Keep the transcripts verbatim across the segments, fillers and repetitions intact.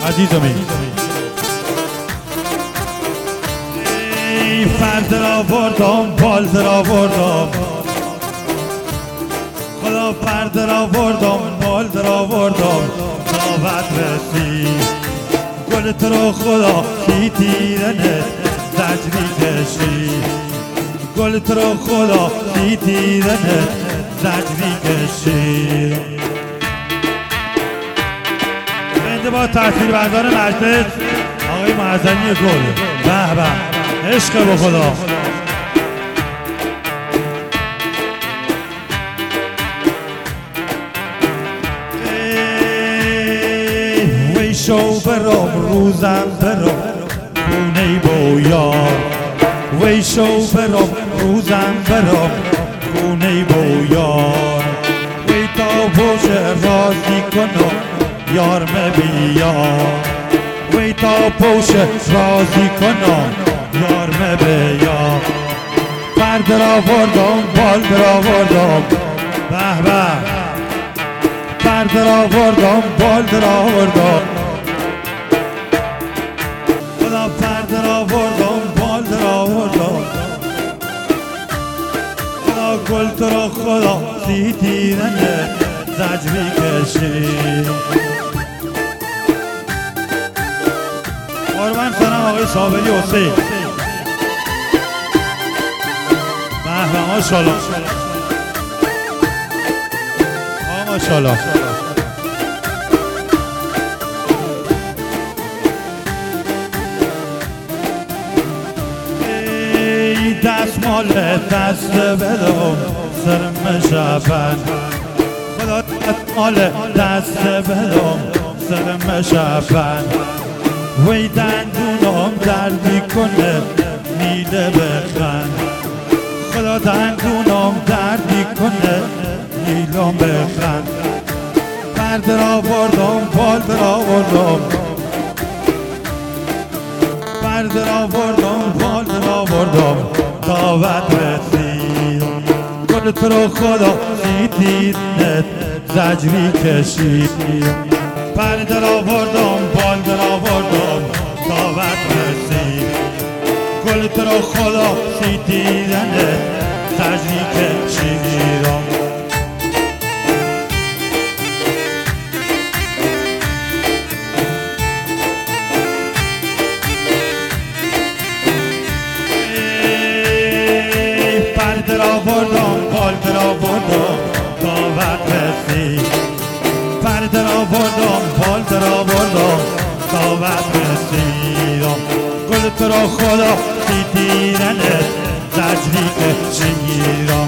عزیزمی ای فرد را بردم بالد را بردم خدا فرد را بردم بالد را بردم دعوت رسید گل تو رو خدا سی تیرنه زجری کشید گل تو رو خدا سی تیرنه زجری کشید. بنده با تحصیل بردار مجلس آقای معظمی گل به به عشق با خدا. وی شو برام روزم برام خونه بویار وی شو برام روزم برام خونه بویار وی تا پوش رازی کنم یار مبیار وی تا پوش رازی کنم یار مبیار فرد را بردم بالد را بردم به به فرد را بردم بالد را بردم خدا فرد را بردم بالد را بردم خدا گل تو را خدا سی تیرنه زجری کشید. قربان سلام آقای صابری حسین به به ماشاءالله آقا ماشاءالله. ای دستمال دست بدم سرم شبن خدا دستمال دست بدم سرم شبن وی دندونم دردی کنه میله بخند خدا دندونم دردی کنه میلم بخند فرد را بردم بالد را بردم فرد را بردم بالد را بردم دعوت رسید گل تو رو خدا سی تیرنه زجری کشید فرد را بردم بالد را بردم دعوت رسید گل تو رو خدا سی تیرنه زجری کشیدم. فرد را بردم بالد را بردم دعوت رسید فرد را بردم بالد را بردم دعوت رسیدم گل تو را خدا سی تیرنه زجری کشیدم.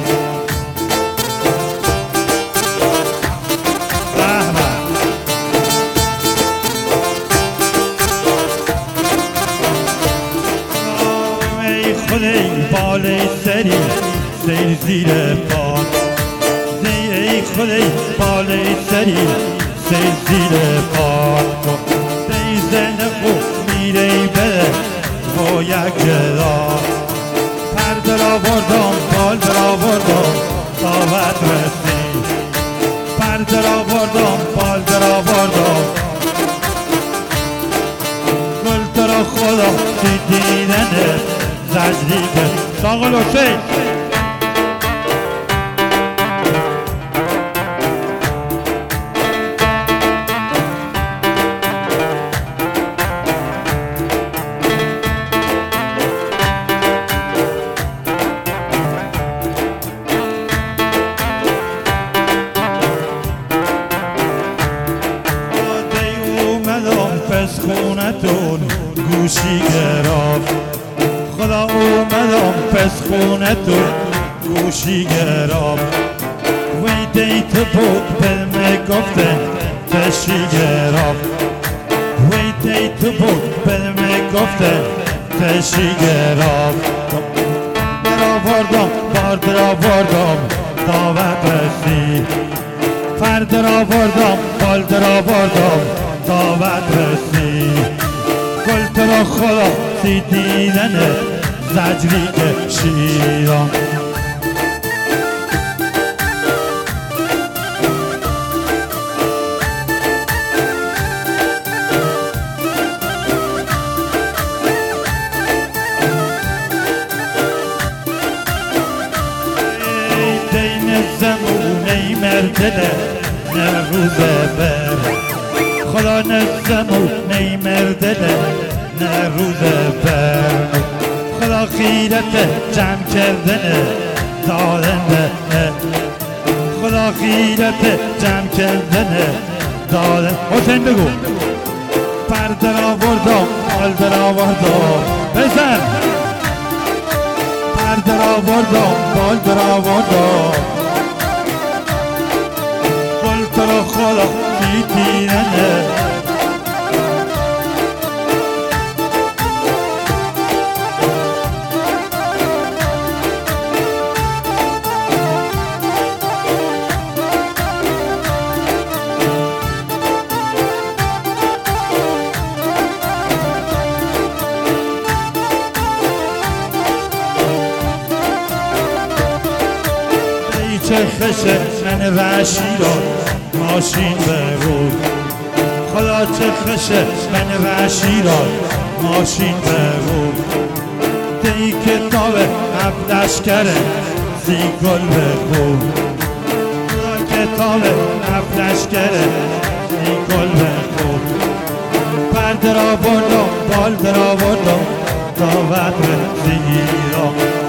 ای خدای بالای سری سیر زیر پاد ای خدای بالای سری سیر زیر پاد ای زن خوب میره بره با یک جدا فرد را بردم بالد را بردم دعوت رسید فرد را بردم بالد را بردم گل تو را خدا سی تیرنه زجری کشید. ساقل حسین پس خونتون گوشی گرفت خدا اومدم پس خونتون گوشی گرفت وی دیت بود به میگفته تشی گرفت وی دیت بود به میگفته تشی گرفت درا بردم بارد را بردم دعوت رسید فرد را بردم بالد را بردم دعوت رسید گل تو را خدا سی دیدنه زجری کشیدم. نیمر دل نه روز بر خدا نزمو نیمر دل نه روز بر خدا خیرت جمع کردن دارنده خدا خیرت جمع کردن دارن حسین بگو پردر آوردم پردر آوردم بزن پردر آوردم پردر آوردم گل تو رو خدا میتیننه چه خشه من وحشی را ماشین برو خدا چه خشه من وحشی را ماشین برو دی کتاب هفتش کره سی گل بگو خدا کتاب هفتش کره سی گل بگو پرده را بردم بال را بردم داوت رسیدی را